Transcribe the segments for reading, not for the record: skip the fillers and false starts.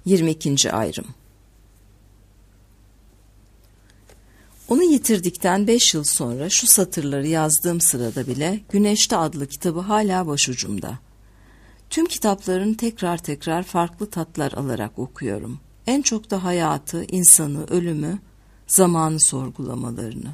22. ayrım. Onu yitirdikten 5 yıl sonra şu satırları yazdığım sırada bile Güneşte adlı kitabı hala başucumda. Tüm kitapların tekrar tekrar farklı tatlar alarak okuyorum. En çok da hayatı, insanı, ölümü, zamanı sorgulamalarını.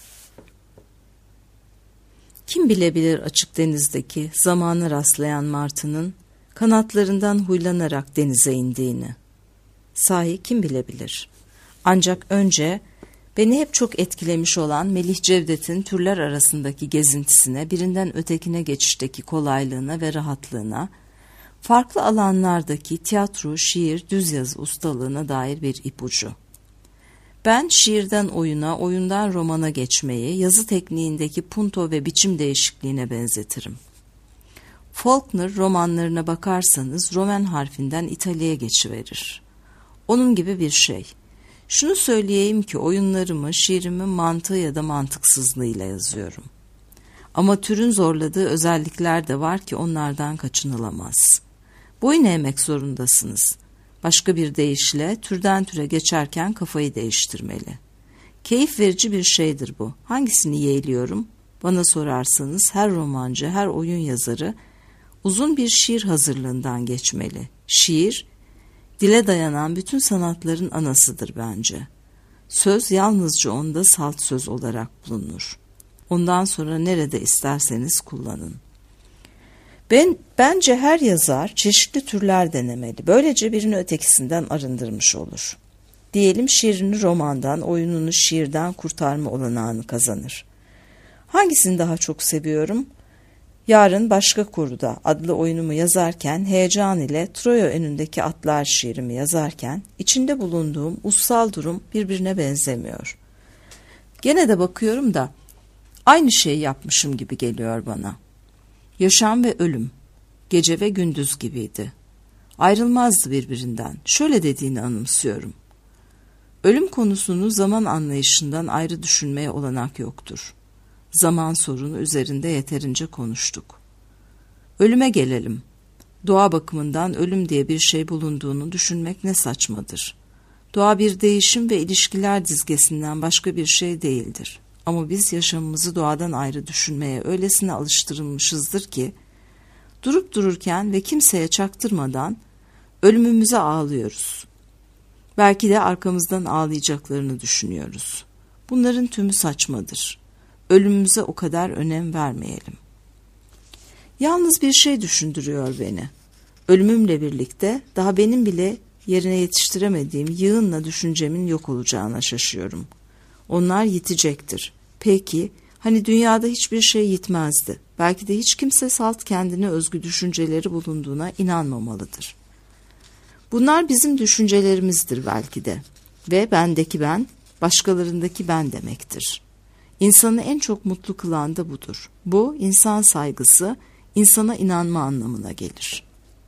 Kim bilebilir açık denizdeki zamana rastlayan martının kanatlarından huylanarak denize indiğini? Sahi kim bilebilir? Ancak önce beni hep çok etkilemiş olan Melih Cevdet'in türler arasındaki gezintisine, birinden ötekine geçişteki kolaylığına ve rahatlığına, farklı alanlardaki tiyatro, şiir, düz yazı ustalığına dair bir ipucu. Ben şiirden oyuna, oyundan romana geçmeyi, yazı tekniğindeki punto ve biçim değişikliğine benzetirim. Faulkner romanlarına bakarsanız Roman harfinden İtalya'ya geçiverir. Onun gibi bir şey. Şunu söyleyeyim ki oyunlarımı, şiirimi mantığı ya da mantıksızlığıyla yazıyorum. Ama türün zorladığı özellikler de var ki onlardan kaçınılamaz. Boyun eğmek zorundasınız. Başka bir deyişle türden türe geçerken kafayı değiştirmeli. Keyif verici bir şeydir bu. Hangisini yeğliyorum? Bana sorarsanız her romancı, her oyun yazarı uzun bir şiir hazırlığından geçmeli. Şiir, dile dayanan bütün sanatların anasıdır bence. Söz yalnızca onda salt söz olarak bulunur. Ondan sonra nerede isterseniz kullanın. Bence her yazar çeşitli türler denemeli. Böylece birini ötekisinden arındırmış olur. Diyelim şiirini romandan, oyununu şiirden kurtarma olanağını kazanır. Hangisini daha çok seviyorum? Yarın Başka Kurda adlı oyunumu yazarken heyecan ile Troya önündeki atlar şiirimi yazarken içinde bulunduğum ussal durum birbirine benzemiyor. Gene de bakıyorum da aynı şeyi yapmışım gibi geliyor bana. Yaşam ve ölüm, gece ve gündüz gibiydi. Ayrılmazdı birbirinden. Şöyle dediğini anımsıyorum. Ölüm konusunu zaman anlayışından ayrı düşünmeye olanak yoktur. Zaman sorunu üzerinde yeterince konuştuk. Ölüme gelelim. Doğa bakımından ölüm diye bir şey bulunduğunu düşünmek ne saçmadır. Doğa bir değişim ve ilişkiler dizgesinden başka bir şey değildir. Ama biz yaşamımızı doğadan ayrı düşünmeye öylesine alıştırılmışızdır ki, durup dururken ve kimseye çaktırmadan ölümümüze ağlıyoruz. Belki de arkamızdan ağlayacaklarını düşünüyoruz. Bunların tümü saçmadır. Ölümümüze o kadar önem vermeyelim. Yalnız bir şey düşündürüyor beni. Ölümümle birlikte daha benim bile yerine yetiştiremediğim yığınla düşüncemin yok olacağına şaşıyorum. Onlar yitecektir. Peki, hani dünyada hiçbir şey yitmezdi. Belki de hiç kimse salt kendine özgü düşünceleri bulunduğuna inanmamalıdır. Bunlar bizim düşüncelerimizdir belki de. Ve bendeki ben, başkalarındaki ben demektir. İnsanı en çok mutlu kılan da budur. Bu, insan saygısı, insana inanma anlamına gelir.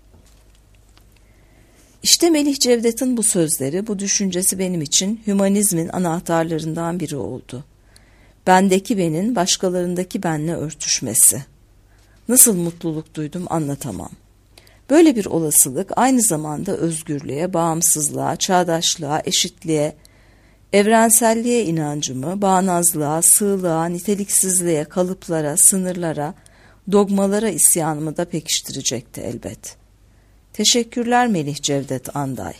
İşte Melih Cevdet'in bu sözleri, bu düşüncesi benim için hümanizmin anahtarlarından biri oldu. Bendeki benin başkalarındaki benle örtüşmesi. Nasıl mutluluk duydum anlatamam. Böyle bir olasılık aynı zamanda özgürlüğe, bağımsızlığa, çağdaşlığa, eşitliğe, evrenselliğe inancımı, bağnazlığa, sığlığa, niteliksizliğe, kalıplara, sınırlara, dogmalara isyanımı da pekiştirecekti elbet. Teşekkürler Melih Cevdet Anday.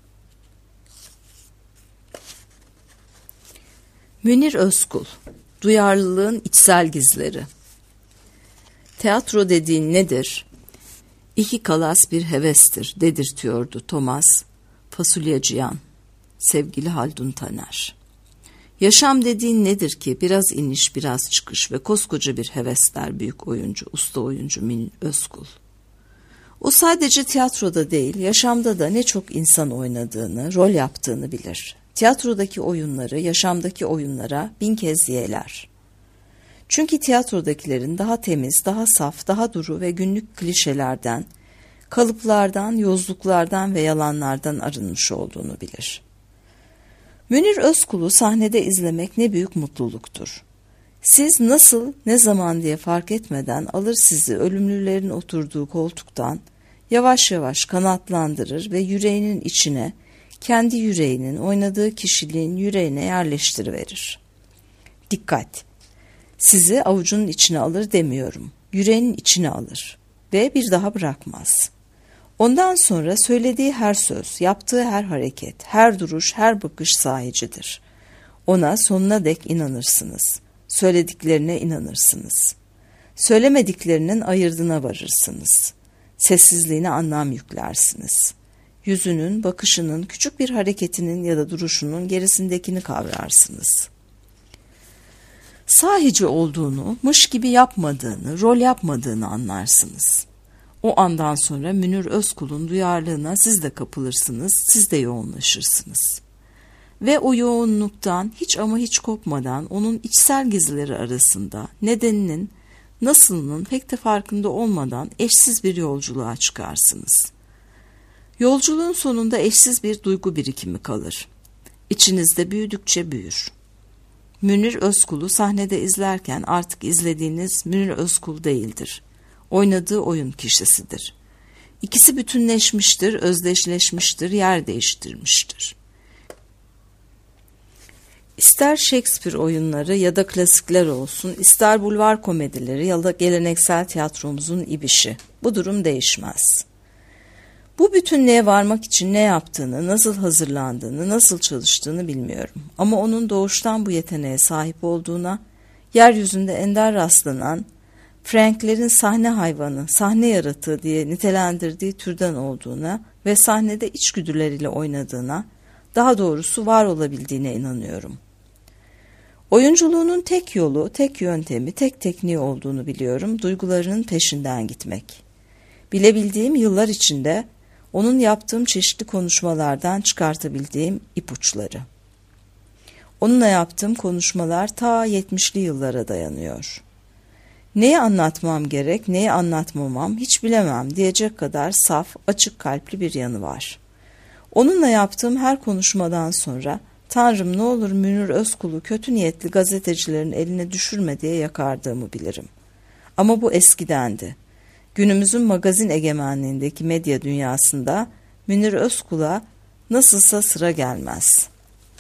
Münir Özkul, Duyarlılığın İçsel Gizleri. Tiyatro dediğin nedir? İki kalas bir hevestir dedirtiyordu Thomas Fasulyeciyan, sevgili Haldun Taner. Yaşam dediğin nedir ki? Biraz iniş, biraz çıkış ve koskoca bir hevesler büyük oyuncu, usta oyuncu Münir Özkul. O sadece tiyatroda değil, yaşamda da ne çok insan oynadığını, rol yaptığını bilir. Tiyatrodaki oyunları, yaşamdaki oyunlara 1000 kez yeğler. Çünkü tiyatrodakilerin daha temiz, daha saf, daha duru ve günlük klişelerden, kalıplardan, yozluklardan ve yalanlardan arınmış olduğunu bilir. Münir Özkul'u sahnede izlemek ne büyük mutluluktur. Siz nasıl, ne zaman diye fark etmeden alır sizi ölümlülerin oturduğu koltuktan, Yavaş yavaş kanatlandırır ve yüreğinin içine, kendi yüreğinin oynadığı kişiliğin yüreğine yerleştiriverir. Dikkat! Sizi avucunun içine alır demiyorum. Yüreğinin içine alır ve bir daha bırakmaz. Ondan sonra söylediği her söz, yaptığı her hareket, her duruş, her bakış sahicidir. Ona sonuna dek inanırsınız. Söylediklerine inanırsınız. Söylemediklerinin ayırdına varırsınız. Sessizliğine anlam yüklersiniz. Yüzünün, bakışının, küçük bir hareketinin ya da duruşunun gerisindekini kavrarsınız. Sahici olduğunu, mış gibi yapmadığını, rol yapmadığını anlarsınız. O andan sonra Münir Özkul'un duyarlılığına siz de kapılırsınız, siz de yoğunlaşırsınız. Ve o yoğunluktan hiç ama hiç kopmadan onun içsel gezileri arasında nedeninin, nasılının pek de farkında olmadan eşsiz bir yolculuğa çıkarsınız. Yolculuğun sonunda eşsiz bir duygu birikimi kalır. İçinizde büyüdükçe büyür. Münir Özkul'u sahnede izlerken artık izlediğiniz Münir Özkul değildir. Oynadığı oyun kişisidir. İkisi bütünleşmiştir, özdeşleşmiştir, yer değiştirmiştir. İster Shakespeare oyunları ya da klasikler olsun, ister bulvar komedileri ya da geleneksel tiyatromuzun ibişi, bu durum değişmez. Bu bütünlüğe varmak için ne yaptığını, nasıl hazırlandığını, nasıl çalıştığını bilmiyorum. Ama onun doğuştan bu yeteneğe sahip olduğuna, yeryüzünde ender rastlanan, Frankler'in sahne hayvanı, sahne yaratığı diye nitelendirdiği türden olduğuna ve sahnede içgüdüleriyle oynadığına, daha doğrusu var olabildiğine inanıyorum. Oyunculuğunun tek yolu, tek yöntemi, tek tekniği olduğunu biliyorum, duygularının peşinden gitmek. Bilebildiğim yıllar içinde onun yaptığım çeşitli konuşmalardan çıkartabildiğim ipuçları. Onunla yaptığım konuşmalar ta 70'li yıllara dayanıyor. Neyi anlatmam gerek, neyi anlatmamam hiç bilemem diyecek kadar saf, açık kalpli bir yanı var. Onunla yaptığım her konuşmadan sonra Tanrım ne olur Münir Özkul'u kötü niyetli gazetecilerin eline düşürme diye yakardığımı bilirim. Ama bu eskidendi. Günümüzün magazin egemenliğindeki medya dünyasında Münir Özkul'a nasılsa sıra gelmez.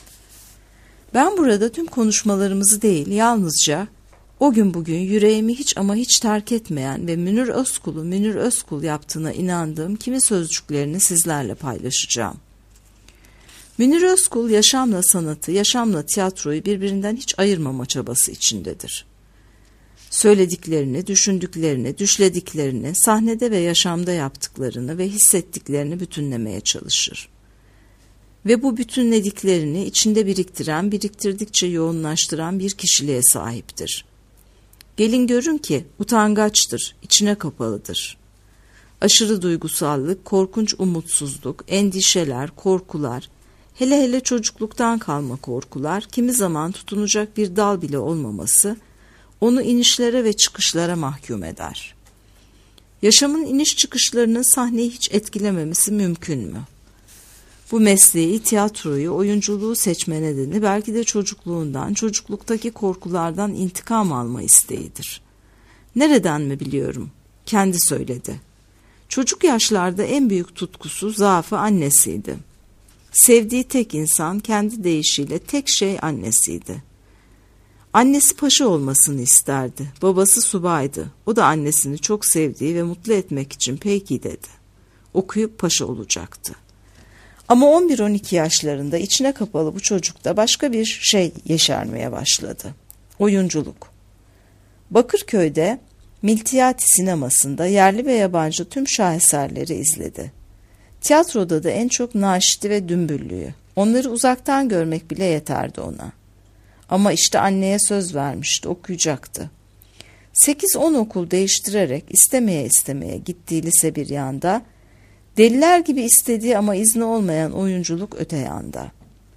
Ben burada tüm konuşmalarımızı değil, yalnızca o gün bugün yüreğimi hiç ama hiç terk etmeyen ve Münir Özkul'u Münir Özkul yaptığına inandığım kimi sözcüklerini sizlerle paylaşacağım. Münir Özkul yaşamla sanatı, yaşamla tiyatroyu birbirinden hiç ayırmama çabası içindedir. Söylediklerini, düşündüklerini, düşlediklerini, sahnede ve yaşamda yaptıklarını ve hissettiklerini bütünlemeye çalışır. Ve bu bütünlediklerini içinde biriktiren, biriktirdikçe yoğunlaştıran bir kişiliğe sahiptir. Gelin görün ki utangaçtır, içine kapalıdır. Aşırı duygusallık, korkunç umutsuzluk, endişeler, korkular, hele hele çocukluktan kalma korkular, kimi zaman tutunacak bir dal bile olmaması, onu inişlere ve çıkışlara mahkum eder. Yaşamın iniş çıkışlarının sahneyi hiç etkilememesi mümkün mü? Bu mesleği, tiyatroyu, oyunculuğu seçme nedeni belki de çocukluğundan, çocukluktaki korkulardan intikam alma isteğidir. Nereden mi biliyorum? Kendi söyledi. Çocuk yaşlarda en büyük tutkusu, zaafı annesiydi. Sevdiği tek insan, kendi deyişiyle tek şey annesiydi. Annesi paşa olmasını isterdi. Babası subaydı. O da annesini çok sevdiği ve mutlu etmek için peki dedi. Okuyup paşa olacaktı. Ama 11-12 yaşlarında içine kapalı bu çocukta başka bir şey yeşermeye başladı. Oyunculuk. Bakırköy'de Miltiyati sinemasında yerli ve yabancı tüm şaheserleri izledi. Tiyatroda da en çok Naşit'i ve Dümbüllü'yü. Onları uzaktan görmek bile yeterdi ona. Ama işte anneye söz vermişti, okuyacaktı. 8-10 okul değiştirerek istemeye gittiği lise bir yanda, deliler gibi istediği ama izni olmayan oyunculuk öte yanda.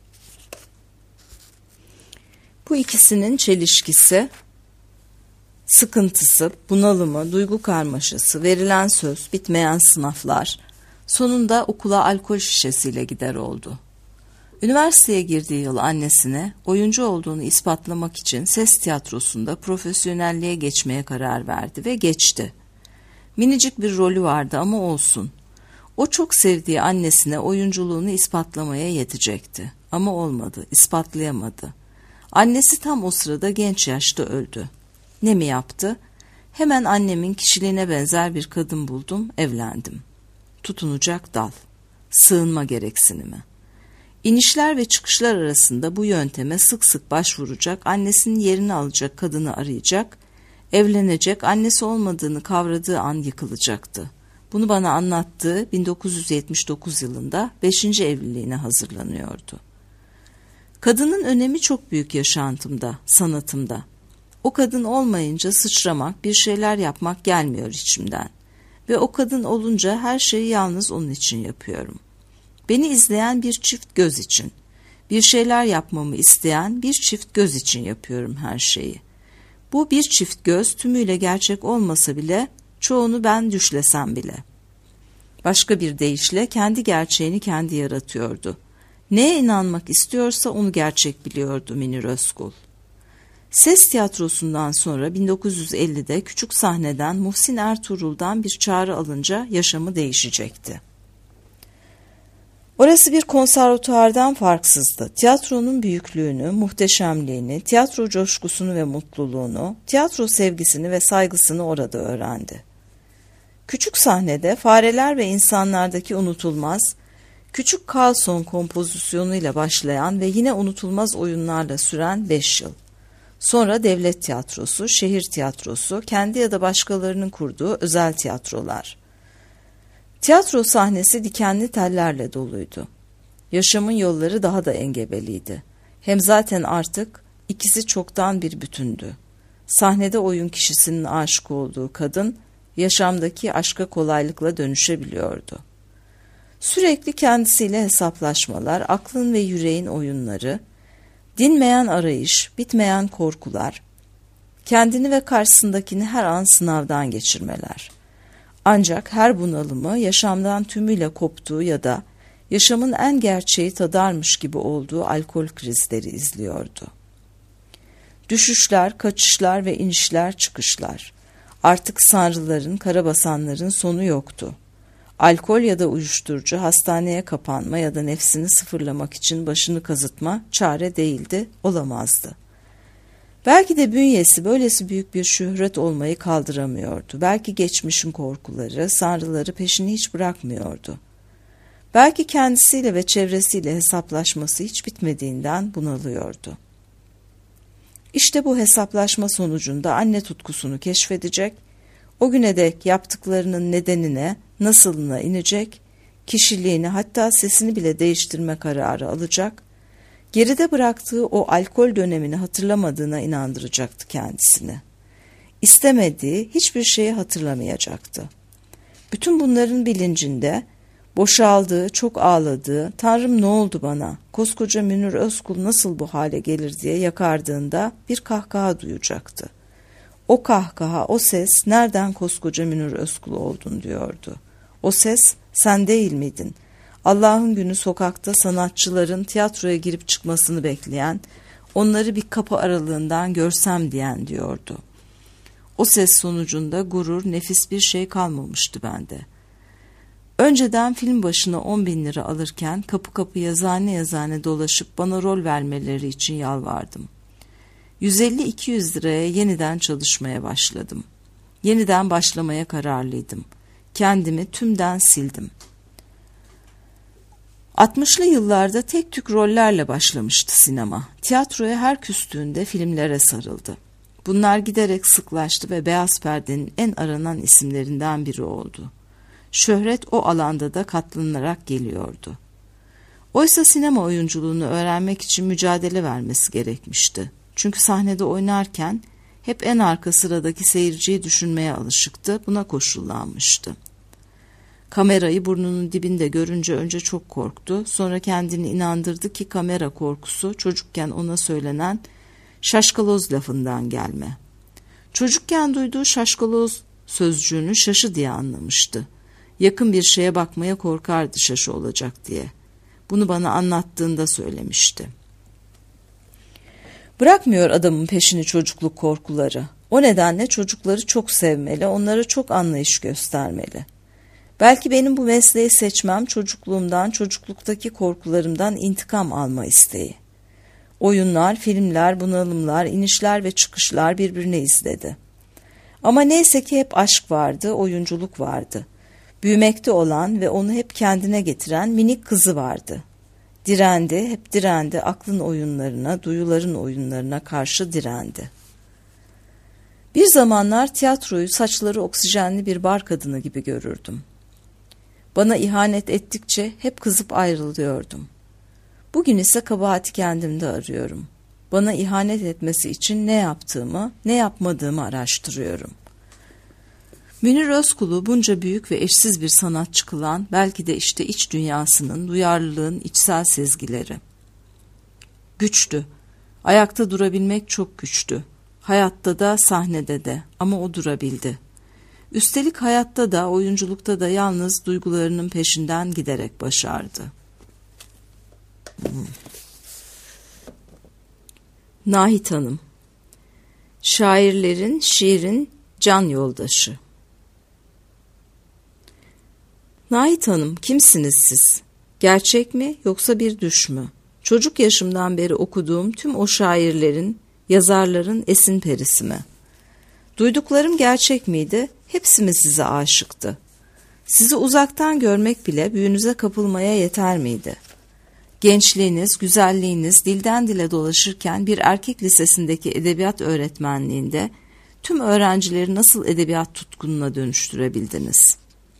Bu ikisinin çelişkisi, sıkıntısı, bunalımı, duygu karmaşası, verilen söz, bitmeyen sınavlar, sonunda okula alkol şişesiyle gider oldu. Üniversiteye girdiği yıl annesine oyuncu olduğunu ispatlamak için ses tiyatrosunda profesyonelliğe geçmeye karar verdi ve geçti. Minicik bir rolü vardı ama olsun. O çok sevdiği annesine oyunculuğunu ispatlamaya yetecekti. Ama olmadı, ispatlayamadı. Annesi tam o sırada genç yaşta öldü. Ne mi yaptı? Hemen annemin kişiliğine benzer bir kadın buldum, evlendim. Tutunacak dal, sığınma gereksinimi. İnişler ve çıkışlar arasında bu yönteme sık sık başvuracak, annesinin yerini alacak kadını arayacak, evlenecek, annesi olmadığını kavradığı an yıkılacaktı. Bunu bana anlattığı 1979 yılında 5. evliliğine hazırlanıyordu. Kadının önemi çok büyük yaşantımda, sanatımda. O kadın olmayınca sıçramak, bir şeyler yapmak gelmiyor içimden. Ve o kadın olunca her şeyi yalnız onun için yapıyorum. Beni izleyen bir çift göz için, bir şeyler yapmamı isteyen bir çift göz için yapıyorum her şeyi. Bu bir çift göz tümüyle gerçek olmasa bile, çoğunu ben düşlesem bile. Başka bir deyişle kendi gerçeğini kendi yaratıyordu. Neye inanmak istiyorsa onu gerçek biliyordu Münir Özkul. Ses tiyatrosundan sonra 1950'de küçük sahneden Muhsin Ertuğrul'dan bir çağrı alınca yaşamı değişecekti. Orası bir konservatuvardan farksızdı. Tiyatronun büyüklüğünü, muhteşemliğini, tiyatro coşkusunu ve mutluluğunu, tiyatro sevgisini ve saygısını orada öğrendi. Küçük sahnede Fareler ve İnsanlardaki unutulmaz, Küçük Carlson kompozisyonuyla başlayan ve yine unutulmaz oyunlarla süren 5 yıl. Sonra devlet tiyatrosu, şehir tiyatrosu, kendi ya da başkalarının kurduğu özel tiyatrolar. Tiyatro sahnesi dikenli tellerle doluydu. Yaşamın yolları daha da engebeliydi. Hem zaten artık ikisi çoktan bir bütündü. Sahnede oyun kişisinin aşık olduğu kadın, yaşamdaki aşka kolaylıkla dönüşebiliyordu. Sürekli kendisiyle hesaplaşmalar, aklın ve yüreğin oyunları, dinmeyen arayış, bitmeyen korkular, kendini ve karşısındakini her an sınavdan geçirmeler. Ancak her bunalımı yaşamdan tümüyle koptuğu ya da yaşamın en gerçeği tadarmış gibi olduğu alkol krizleri izliyordu. Düşüşler, kaçışlar ve inişler, çıkışlar. Artık sanrıların, karabasanların sonu yoktu. Alkol ya da uyuşturucu, hastaneye kapanma ya da nefsini sıfırlamak için başını kazıtma çare değildi, olamazdı. Belki de bünyesi böylesi büyük bir şöhret olmayı kaldıramıyordu. Belki geçmişin korkuları, sanrıları peşini hiç bırakmıyordu. Belki kendisiyle ve çevresiyle hesaplaşması hiç bitmediğinden bunalıyordu. İşte bu hesaplaşma sonucunda anne tutkusunu keşfedecek, o güne dek yaptıklarının nedenine, nasılına inecek, kişiliğini hatta sesini bile değiştirme kararı alacak, geride bıraktığı o alkol dönemini hatırlamadığına inandıracaktı kendisini. İstemediği hiçbir şeyi hatırlamayacaktı. Bütün bunların bilincinde, boşaldığı, çok ağladığı, "Tanrım ne oldu bana, koskoca Münir Özkul nasıl bu hale gelir?" diye yakardığında bir kahkaha duyacaktı. O kahkaha, o ses, "Nereden koskoca Münir Özkul oldun?" diyordu. O ses, "Sen değil miydin? Allah'ın günü sokakta sanatçıların tiyatroya girip çıkmasını bekleyen, onları bir kapı aralığından görsem diyen" diyordu. O ses sonucunda gurur, nefis bir şey kalmamıştı bende. Önceden film başına 10.000 lira alırken kapı kapı yazane yazane dolaşıp bana rol vermeleri için yalvardım. 150-200 liraya yeniden çalışmaya başladım. Yeniden başlamaya kararlıydım. Kendimi tümden sildim. 60'lı yıllarda tek tük rollerle başlamıştı sinema. Tiyatroya her küstüğünde filmlere sarıldı. Bunlar giderek sıklaştı ve beyaz perdenin en aranan isimlerinden biri oldu. Şöhret o alanda da katlanarak geliyordu. Oysa sinema oyunculuğunu öğrenmek için mücadele vermesi gerekmişti. Çünkü sahnede oynarken hep en arka sıradaki seyirciyi düşünmeye alışıktı, buna koşullanmıştı. Kamerayı burnunun dibinde görünce önce çok korktu, sonra kendini inandırdı ki kamera korkusu çocukken ona söylenen şaşkaloz lafından gelme. Çocukken duyduğu şaşkaloz sözcüğünü şaşı diye anlamıştı. Yakın bir şeye bakmaya korkardı şaşı olacak diye. Bunu bana anlattığında söylemişti. Bırakmıyor adamın peşini çocukluk korkuları. O nedenle çocukları çok sevmeli, onlara çok anlayış göstermeli. Belki benim bu mesleği seçmem çocukluğumdan, çocukluktaki korkularımdan intikam alma isteği. Oyunlar, filmler, bunalımlar, inişler ve çıkışlar birbirini izledi. Ama neyse ki hep aşk vardı, oyunculuk vardı. Büyümekte olan ve onu hep kendine getiren minik kızı vardı. Direndi, hep direndi, aklın oyunlarına, duyuların oyunlarına karşı direndi. Bir zamanlar tiyatroyu saçları oksijenli bir bar kadını gibi görürdüm. Bana ihanet ettikçe hep kızıp ayrılıyordum. Bugün ise kabahati kendimde arıyorum. Bana ihanet etmesi için ne yaptığımı, ne yapmadığımı araştırıyorum. Münir Özkul'u bunca büyük ve eşsiz bir sanatçı kılan belki de işte iç dünyasının, duyarlılığın içsel sezgileri. Güçtü. Ayakta durabilmek çok güçtü. Hayatta da, sahnede de, ama o durabildi. Üstelik hayatta da, oyunculukta da yalnız duygularının peşinden giderek başardı. Nahit Hanım. Şairlerin, şiirin can yoldaşı. Nahit Hanım, kimsiniz siz? Gerçek mi yoksa bir düş mü? Çocuk yaşımdan beri okuduğum tüm o şairlerin, yazarların esin perisi mi? Duyduklarım gerçek miydi? Hepsi mi size aşıktı? Sizi uzaktan görmek bile büyünüze kapılmaya yeter miydi? Gençliğiniz, güzelliğiniz dilden dile dolaşırken bir erkek lisesindeki edebiyat öğretmenliğinde tüm öğrencileri nasıl edebiyat tutkununa dönüştürebildiniz?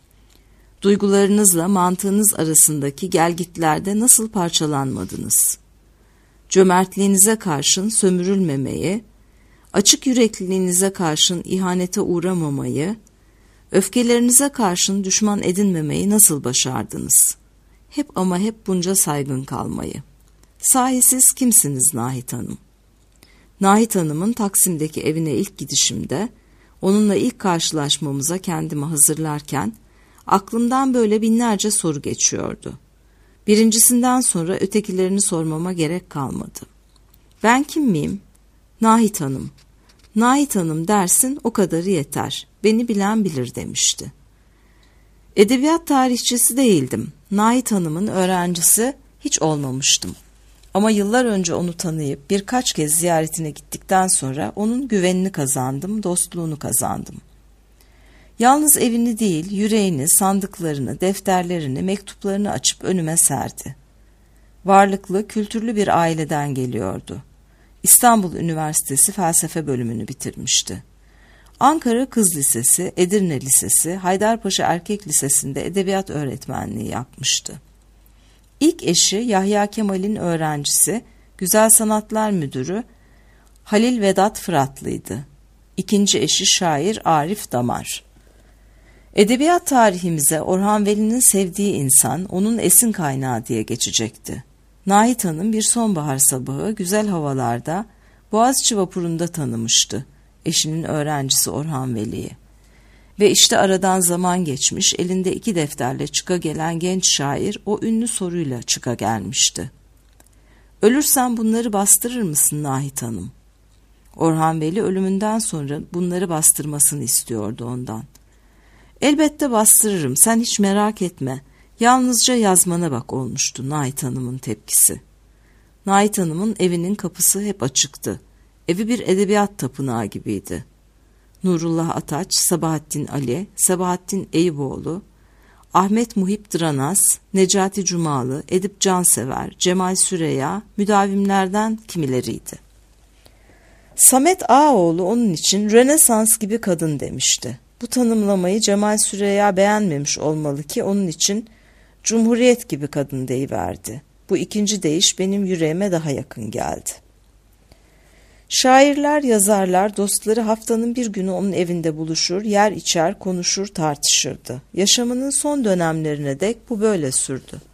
Duygularınızla mantığınız arasındaki gelgitlerde nasıl parçalanmadınız? Cömertliğinize karşın sömürülmemeyi, açık yürekliliğinize karşın ihanete uğramamayı, öfkelerinize karşın düşman edinmemeyi nasıl başardınız? Hep ama hep bunca saygın kalmayı. Sahi siz kimsiniz Nahit Hanım? Nahit Hanım'ın Taksim'deki evine ilk gidişimde, onunla ilk karşılaşmamıza kendimi hazırlarken, aklımdan böyle binlerce soru geçiyordu. Birincisinden sonra ötekilerini sormama gerek kalmadı. Ben kim miyim? Nahit Hanım. Nahit Hanım dersin, o kadarı yeter. Beni bilen bilir demişti. Edebiyat tarihçisi değildim. Nahit Hanım'ın öğrencisi hiç olmamıştım. Ama yıllar önce onu tanıyıp birkaç kez ziyaretine gittikten sonra onun güvenini kazandım, dostluğunu kazandım. Yalnız evini değil, yüreğini, sandıklarını, defterlerini, mektuplarını açıp önüme serdi. Varlıklı, kültürlü bir aileden geliyordu. İstanbul Üniversitesi felsefe bölümünü bitirmişti. Ankara Kız Lisesi, Edirne Lisesi, Haydarpaşa Erkek Lisesi'nde edebiyat öğretmenliği yapmıştı. İlk eşi Yahya Kemal'in öğrencisi, Güzel Sanatlar Müdürü Halil Vedat Fıratlı'ydı. İkinci eşi şair Arif Damar. Edebiyat tarihimize Orhan Veli'nin sevdiği insan, onun esin kaynağı diye geçecekti. Nahit Hanım bir sonbahar sabahı güzel havalarda Boğaziçi vapurunda tanımıştı eşinin öğrencisi Orhan Veli'yi. Ve işte aradan zaman geçmiş, elinde 2 defterle çıka gelen genç şair o ünlü soruyla çıka gelmişti. Ölürsen bunları bastırır mısın Nahit Hanım? Orhan Veli ölümünden sonra bunları bastırmasını istiyordu ondan. Elbette bastırırım, sen hiç merak etme. Yalnızca yazmana bak olmuştu Nahit Hanım'ın tepkisi. Nahit Hanım'ın evinin kapısı hep açıktı. Evi bir edebiyat tapınağı gibiydi. Nurullah Ataç, Sabahattin Ali, Sabahattin Eyüboğlu, Ahmet Muhip Dranaz, Necati Cumalı, Edip Cansever, Cemal Süreya, müdavimlerden kimileriydi. Samet Ağaoğlu onun için Rönesans gibi kadın demişti. Bu tanımlamayı Cemal Süreya beğenmemiş olmalı ki onun için Cumhuriyet gibi kadın deyiverdi. Bu ikinci deyiş benim yüreğime daha yakın geldi. Şairler, yazarlar, dostları haftanın bir günü onun evinde buluşur, yer içer, konuşur, tartışırdı. Yaşamının son dönemlerine dek bu böyle sürdü.